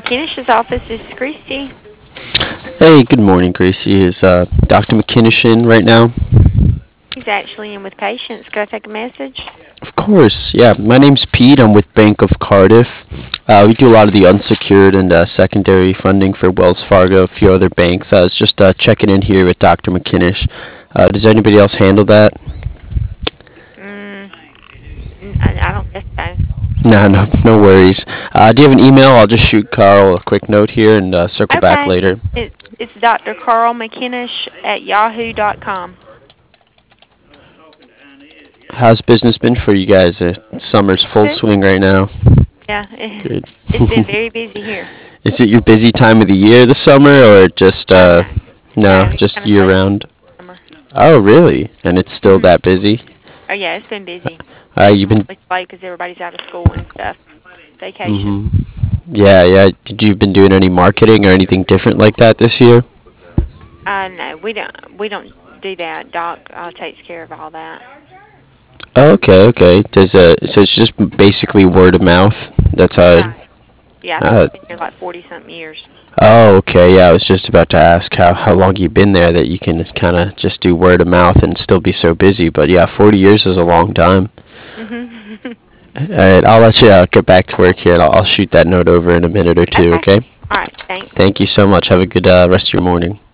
McKinish's office. This is Christy. Hey, good morning, Gracie. Is Dr. McKinnish in right now? He's actually in with patients. Can I take a message? Of course, yeah. My name's Pete. I'm with Bank of Cardiff. We do a lot of the unsecured and secondary funding for Wells Fargo, a few other banks. I was just checking in here with Dr. McKinnish. Does anybody else handle that? Mm, I don't guess so. No, no, no worries. Do you have an email? I'll just shoot Carl a quick note here and circle back Okay. later. It's Dr. Carl McKinnish at yahoo.com. How's business been for you guys? Summer's full Good. swing right now. Yeah, Good. it's been very busy here. Is it your busy time of the year, the summer, or just No, no, no, it's just kind of year slow round? summer. Oh, really? And it's still Mhm. that busy? Oh yeah, it's been busy. You've been. It's late because everybody's out of school and stuff. Vacation. Mhm. Yeah, yeah. Did you been doing any marketing or anything different like that this year? No, we don't do that. Doc takes care of all that. Oh, okay, okay. So it's just basically word of mouth. That's how. Right. Yeah, I think Uh, he's been here like 40-something years. oh, okay. Yeah, I was just about to ask how long you've been there that you can kind of just do word of mouth and still be so busy. But yeah, 40 years is a long time. Mhm. All right, I'll let you get back to work here. I'll shoot that note over in a minute or two. Okay. Okay. All right. Thanks. Thank you so much. Have a good rest of your morning.